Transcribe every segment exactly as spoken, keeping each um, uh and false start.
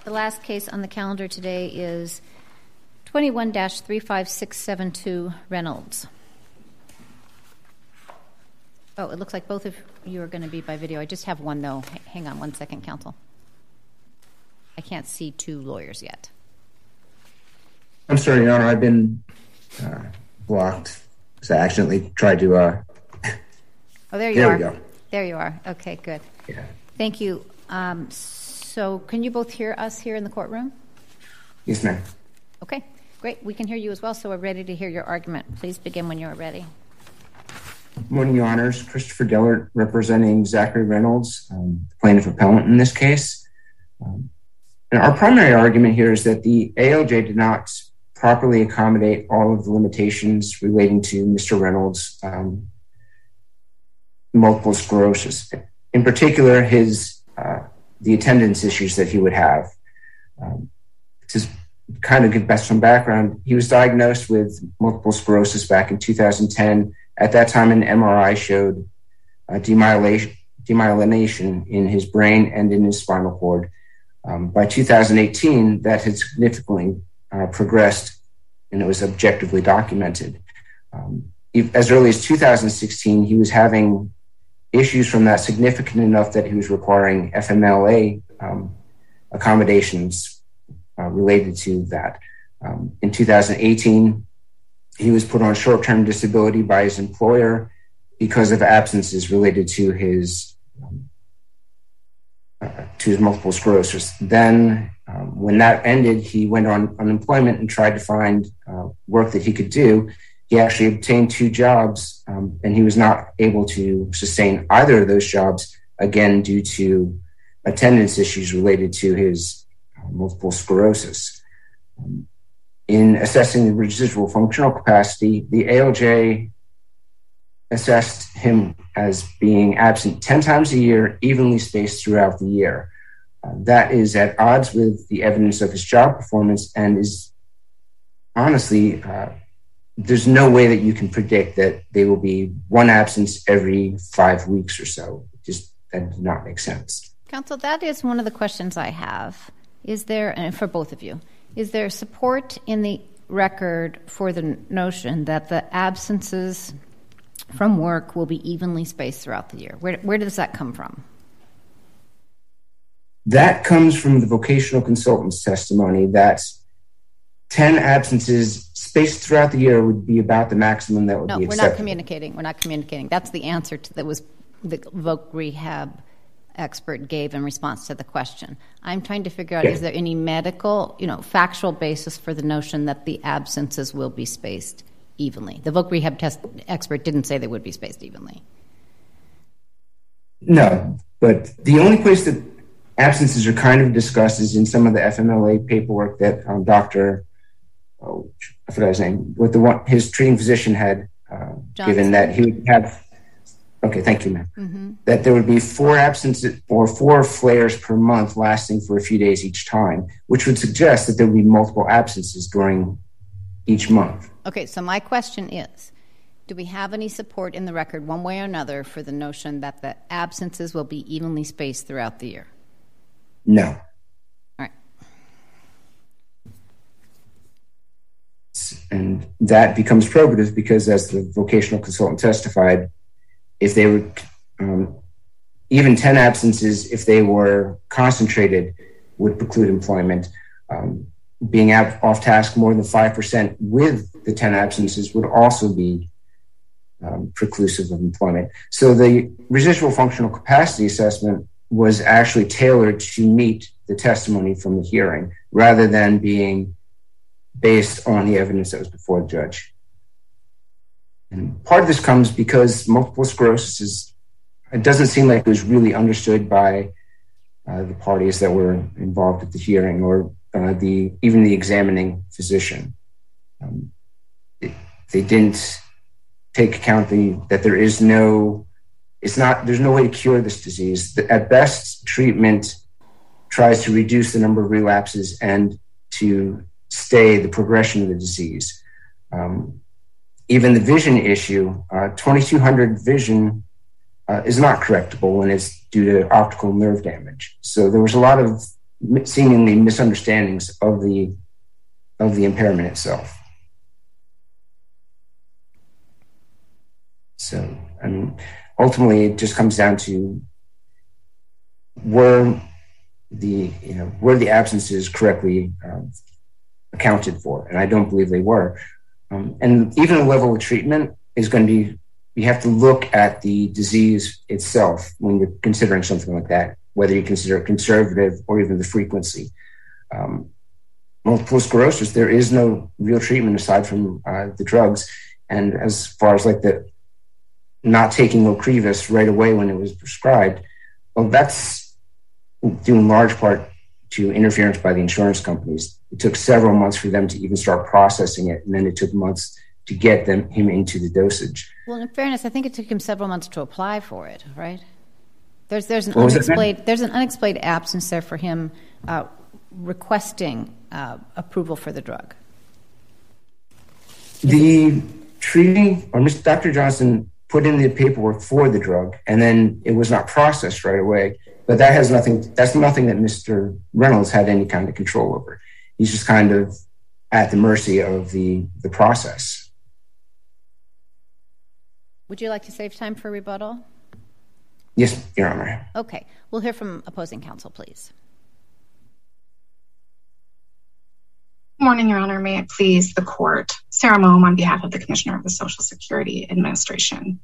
The last case on the calendar today is twenty-one dash three five six seven two Reynolds. Oh, it looks like both of you are going to be by video. I just have one, though. H- hang on one second, counsel. I can't see two lawyers yet. I'm sorry, Your Honor. I've been uh, blocked because I accidentally tried to... Uh... Oh, there you there are. There we go. There you are. Okay, good. Yeah. Thank you. Um, so can you both hear us here in the courtroom? Yes, ma'am. Okay, great. We can hear you as well, so we're ready to hear your argument. Please begin when you're ready. Good morning, Your Honors. Christopher Gellert representing Zachary Reynolds, um, plaintiff appellant in this case. Um, and our primary argument here is that the A L J did not properly accommodate all of the limitations relating to Mister Reynolds' um, multiple sclerosis. In particular, his uh, the attendance issues that he would have. Um, to kind of give best some background, he was diagnosed with multiple sclerosis back in two thousand ten. At that time, an M R I showed uh, demyelination, demyelination in his brain and in his spinal cord. Um, by two thousand eighteen, that had significantly uh, progressed, and it was objectively documented. Um, as early as two thousand sixteen, he was having issues from that significant enough that he was requiring F M L A um, accommodations uh, related to that. Um, in two thousand eighteen, he was put on short-term disability by his employer because of absences related to his um, uh, to his multiple sclerosis. Then, um, when that ended, he went on unemployment and tried to find uh, work that he could do. He actually obtained two jobs, um, and he was not able to sustain either of those jobs, again, due to attendance issues related to his uh, multiple sclerosis. Um, in assessing the residual functional capacity, the A L J assessed him as being absent ten times a year, evenly spaced throughout the year. Uh, that is at odds with the evidence of his job performance and is honestly... Uh, there's no way that you can predict that they will be one absence every five weeks or so. Just that does not make sense. Counsel, that is one of the questions I have. Is there, and for both of you, is there support in the record for the notion that the absences from work will be evenly spaced throughout the year? Where, where does that come from? That comes from the vocational consultant's testimony that ten absences spaced throughout the year would be about the maximum that would no, be No, acceptable. we're not communicating. We're not communicating. That's the answer to, that was the voc rehab expert gave in response to the question. I'm trying to figure out, yeah. Is there any medical, you know, factual basis for the notion that the absences will be spaced evenly? The voc rehab test expert didn't say they would be spaced evenly. No, but the only place that absences are kind of discussed is in some of the F M L A paperwork that um, Doctor Oh, I forgot his name. What the one his treating physician had uh, given that he would have. Okay, thank you, ma'am. Mm-hmm. That there would be four absences or four flares per month, lasting for a few days each time, which would suggest that there would be multiple absences during each month. Okay, so my question is: do we have any support in the record, one way or another, for the notion that the absences will be evenly spaced throughout the year? No. And that becomes probative because, as the vocational consultant testified, if they were um, even ten absences, if they were concentrated, would preclude employment. Um, being out, off task more than five percent with the ten absences would also be um, preclusive of employment. So the residual functional capacity assessment was actually tailored to meet the testimony from the hearing rather than being based on the evidence that was before the judge. And part of this comes because multiple sclerosis is, it doesn't seem like it was really understood by uh, the parties that were involved at the hearing or uh, the even the examining physician. Um, it, they didn't take account the, that there is no, it's not, there's no way to cure this disease. At best, treatment tries to reduce the number of relapses and to stay the progression of the disease. Um, even the vision issue, uh, twenty-two hundred vision uh, is not correctable when it's due to optical nerve damage. So there was a lot of seemingly misunderstandings of the of the impairment itself. So, I mean, ultimately, it just comes down to were the you know were the absences correctly um, accounted for, and I don't believe they were. Um, and even the level of treatment is going to be. You have to look at the disease itself when you're considering something like that, whether you consider it conservative or even the frequency. Um, multiple sclerosis, there is no real treatment aside from uh, the drugs. And as far as like the not taking Ocrevus right away when it was prescribed, well, that's due in large part to interference by the insurance companies. It took several months for them to even start processing it, and then it took months to get them him into the dosage. Well, in fairness, I think it took him several months to apply for it, right? There's there's an unexplained there's an unexplained absence there for him uh, requesting uh, approval for the drug. The treating or Mister Doctor Johnson put in the paperwork for the drug, and then it was not processed right away. But that has nothing. That's nothing that Mister Reynolds had any kind of control over. He's just kind of at the mercy of the the process. Would you like to save time for rebuttal? Yes, Your Honor. Okay. We'll hear from opposing counsel, please. Good morning, Your Honor. May it please the court. Sarah Mohm on behalf of the Commissioner of the Social Security Administration.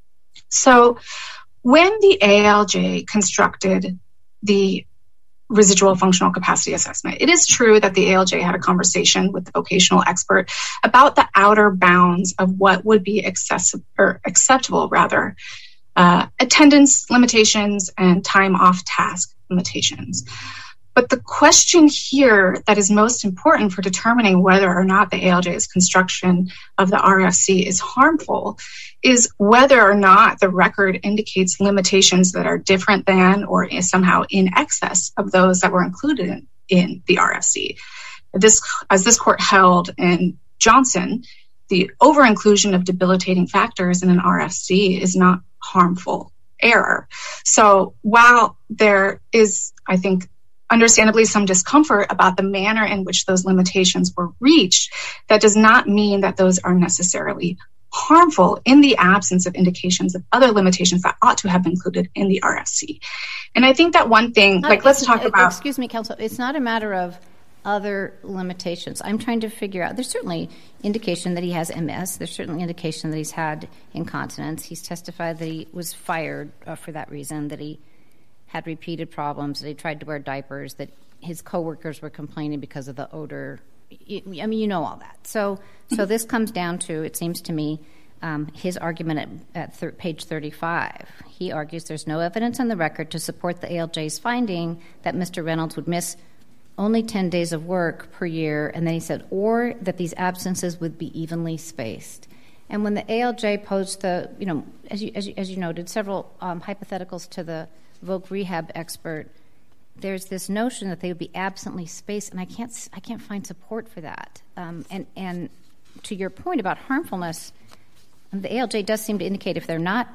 So when the A L J constructed the residual functional capacity assessment, it is true that the A L J had a conversation with the vocational expert about the outer bounds of what would be accessible or acceptable, rather, uh, attendance limitations and time off task limitations. But the question here that is most important for determining whether or not the A L J's construction of the R F C is harmful is whether or not the record indicates limitations that are different than or is somehow in excess of those that were included in, in the R F C. This, as this court held in Johnson, the over-inclusion of debilitating factors in an R F C is not harmful error. So while there is, I think, understandably some discomfort about the manner in which those limitations were reached, that does not mean that those are necessarily harmful in the absence of indications of other limitations that ought to have been included in the R F C. And I think that one thing, not, like let's talk about... Excuse me, counsel, it's not a matter of other limitations. I'm trying to figure out, there's certainly indication that he has M S. There's certainly indication that he's had incontinence. He's testified that he was fired uh, for that reason, that he had repeated problems, that he tried to wear diapers, that his coworkers were complaining because of the odor. I mean, you know all that. So so this comes down to, it seems to me, um, his argument at, at th- page thirty-five. He argues there's no evidence on the record to support the A L J's finding that Mister Reynolds would miss only ten days of work per year, and then he said, or that these absences would be evenly spaced. And when the A L J posed the, you know, as you, as you, as you noted, several um, hypotheticals to the voc rehab expert, there's this notion that they would be absently spaced, and I can't I can't find support for that. Um, and and to your point about harmfulness, the A L J does seem to indicate if they're not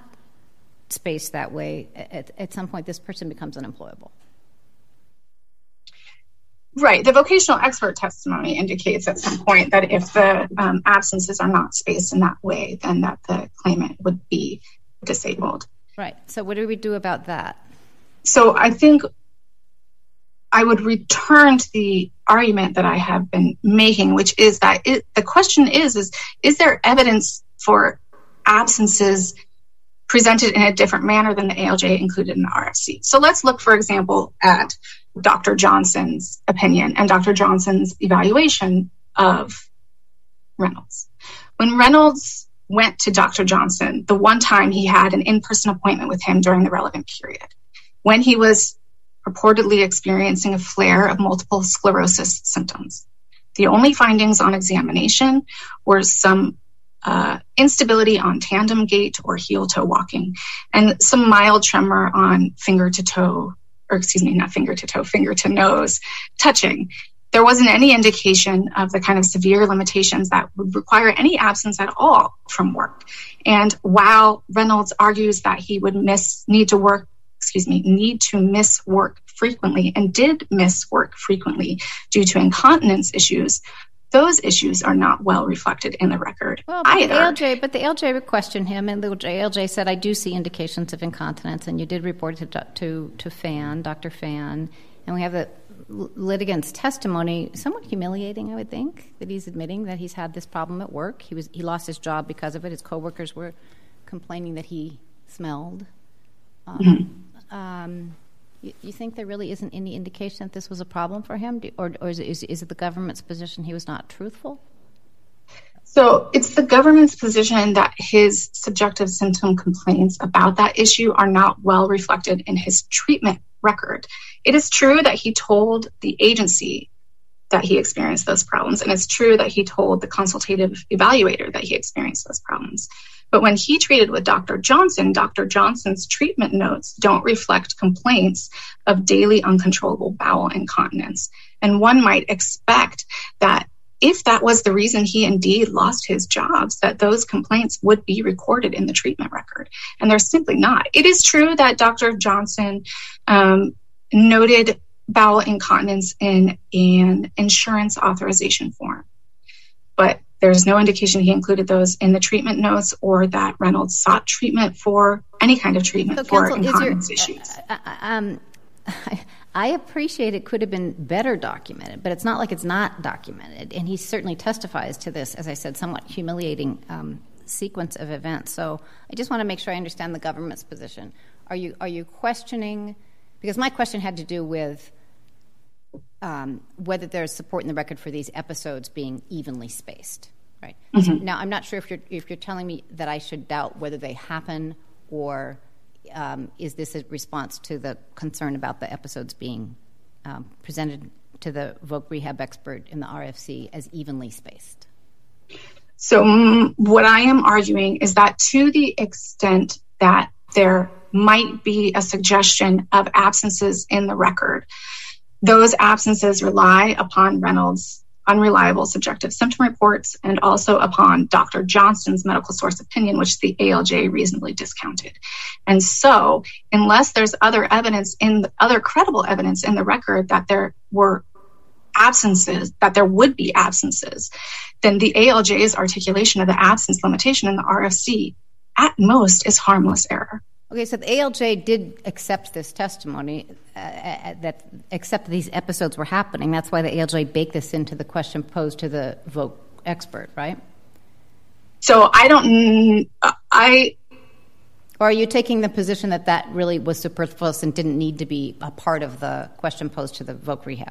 spaced that way, at, at some point this person becomes unemployable. Right. The vocational expert testimony indicates at some point that if the um, absences are not spaced in that way, then that the claimant would be disabled. Right. So what do we do about that? So I think I would return to the argument that I have been making, which is that it, the question is, is, is there evidence for absences presented in a different manner than the A L J included in the R F C? So let's look, for example, at Doctor Johnson's opinion and Doctor Johnson's evaluation of Reynolds. When Reynolds went to Doctor Johnson, the one time he had an in-person appointment with him during the relevant period, when he was reportedly experiencing a flare of multiple sclerosis symptoms. The only findings on examination were some uh, instability on tandem gait or heel-toe walking, and some mild tremor on finger-to-toe, or excuse me, not finger-to-toe, finger-to-nose touching. There wasn't any indication of the kind of severe limitations that would require any absence at all from work. And while Reynolds argues that he would miss, need to work, excuse me, need to miss work frequently and did miss work frequently due to incontinence issues, those issues are not well reflected in the record well, but either. The A L J, but the A L J questioned him, and the A L J said, I do see indications of incontinence, and you did report it to, to, to Fan, Doctor Fan, and we have the litigant's testimony, somewhat humiliating, I would think, that he's admitting that he's had this problem at work. He was he lost his job because of it. His coworkers were complaining that he smelled. Um, mm-hmm. um, you, you think there really isn't any indication that this was a problem for him? Do, or or is it, is, is it the government's position he was not truthful? So it's the government's position that his subjective symptom complaints about that issue are not well reflected in his treatment record. It is true that he told the agency that he experienced those problems, and it's true that he told the consultative evaluator that he experienced those problems. But when he treated with Doctor Johnson, Doctor Johnson's treatment notes don't reflect complaints of daily uncontrollable bowel incontinence. And one might expect that if that was the reason he indeed lost his jobs, that those complaints would be recorded in the treatment record. And they're simply not. It is true that Doctor Johnson um, noted bowel incontinence in an insurance authorization form, but there's no indication he included those in the treatment notes or that Reynolds sought treatment for any kind of treatment so, for counsel, incontinence your, issues. Uh, um, I appreciate it could have been better documented, but it's not like it's not documented. And he certainly testifies to this, as I said, somewhat humiliating um, sequence of events. So I just want to make sure I understand the government's position. Are you are you questioning, because my question had to do with um, whether there's support in the record for these episodes being evenly spaced, right? Mm-hmm. Now, I'm not sure if you're if you're telling me that I should doubt whether they happen, or Um, is this a response to the concern about the episodes being um, presented to the Voc Rehab expert in the R F C as evenly spaced? So um, what I am arguing is that to the extent that there might be a suggestion of absences in the record, those absences rely upon Reynolds' unreliable subjective symptom reports and also upon Doctor Johnston's medical source opinion, which the A L J reasonably discounted. And so unless there's other evidence in the, other credible evidence in the record that there were absences, that there would be absences, then the A L J's articulation of the absence limitation in the R F C at most is harmless error. Okay, so the A L J did accept this testimony, uh, that accept that these episodes were happening. That's why the A L J baked this into the question posed to the Voc expert, right? So I don't, I... Or are you taking the position that that really was superfluous and didn't need to be a part of the question posed to the Voc Rehab?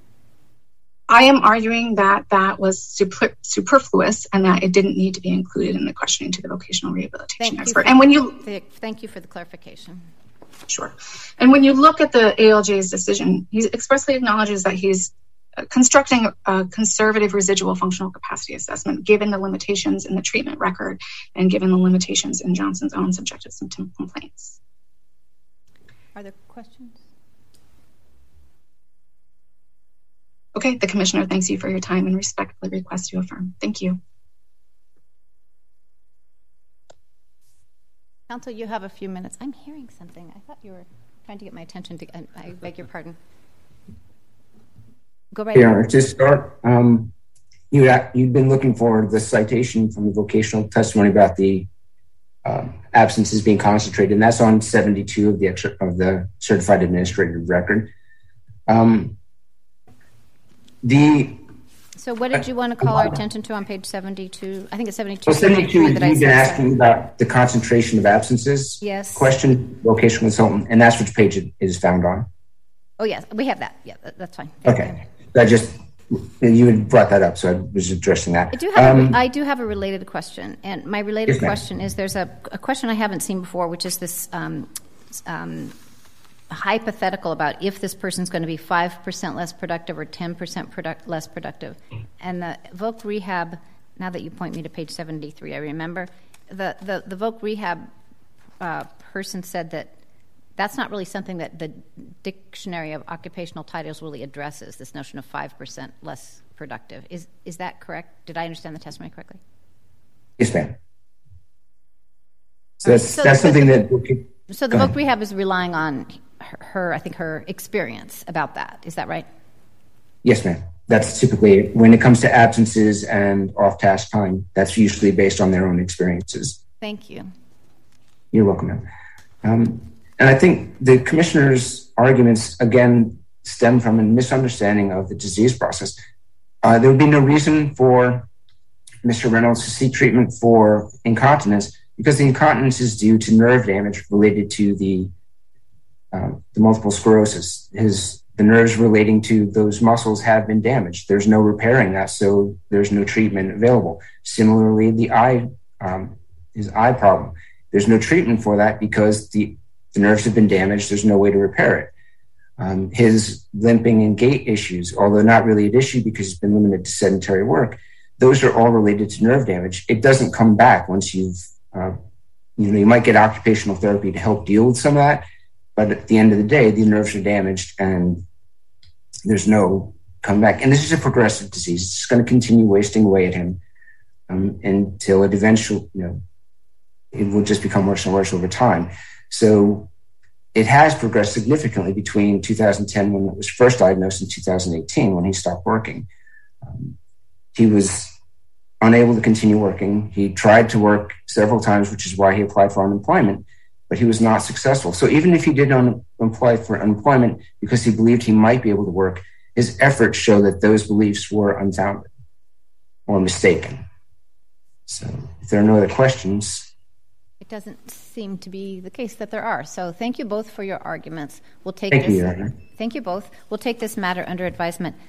I am arguing that that was super, superfluous and that it didn't need to be included in the questioning to the vocational rehabilitation thank expert. For, and when you the, thank you for the clarification. Sure. And when you look at the A L J's decision, he expressly acknowledges that he's constructing a conservative residual functional capacity assessment given the limitations in the treatment record and given the limitations in Johnson's own subjective symptom complaints. Are there questions? Okay, the Commissioner thanks you for your time and respectfully requests you affirm. Thank you. Counsel, you have a few minutes. I'm hearing something. I thought you were trying to get my attention. To, I beg your pardon. Go right yeah, ahead. To start, um, you, you've been looking for the citation from the vocational testimony about the uh, absences being concentrated, and that's on seventy-two of the of the certified administrative record. Um, The so what did you want to call uh, our attention to on page seventy-two? I think it's seventy-two. Well, seventy-two, you've been asking about the concentration of absences. Yes. Question, vocational consultant, and that's which page it is found on. Oh, yes, we have that. Yeah, that, that's fine. Thank okay. You. I just, you had brought that up, so I was addressing that. I do have, um, a, I do have a related question, and my related yes, question is there's a, a question I haven't seen before, which is this um, um, hypothetical about if this person's going to be five percent less productive or ten percent product, less productive. And the Voc Rehab, now that you point me to page seventy-three, I remember, the, the, the Voc Rehab uh, person said that that's not really something that the Dictionary of Occupational Titles really addresses, this notion of five percent less productive. Is is that correct? Did I understand the testimony correctly? Yes, ma'am. So that's, so that's something the, that... So the Voc Rehab is relying on her, I think, her experience about that. Is that right? Yes, ma'am. That's typically, when it comes to absences and off-task time, that's usually based on their own experiences. Thank you. You're welcome, ma'am. Um, and I think the commissioner's arguments, again, stem from a misunderstanding of the disease process. Uh, there would be no reason for Mister Reynolds to seek treatment for incontinence because the incontinence is due to nerve damage related to the, uh, the multiple sclerosis. His The nerves relating to those muscles have been damaged. There's no repairing that, so there's no treatment available. Similarly, the eye, um, his eye problem, there's no treatment for that because the, the nerves have been damaged. There's no way to repair it. Um, his limping and gait issues, although not really an issue because he's been limited to sedentary work, those are all related to nerve damage. It doesn't come back once you've, uh, you know, you might get occupational therapy to help deal with some of that, but at the end of the day, the nerves are damaged and there's no comeback. And this is a progressive disease. It's going to continue wasting away at him um, until it eventually, you know, it will just become worse and worse over time. So it has progressed significantly between two thousand ten, when it was first diagnosed, and two thousand eighteen, when he stopped working. Um, he was unable to continue working. He tried to work several times, which is why he applied for unemployment, but he was not successful. So even if he did un- apply for unemployment because he believed he might be able to work, his efforts show that those beliefs were unfounded or mistaken. So if there are no other questions. It doesn't seem to be the case that there are. So thank you both for your arguments. We'll take Thank this. you, Your Honor. Thank you both. We'll take this matter under advisement.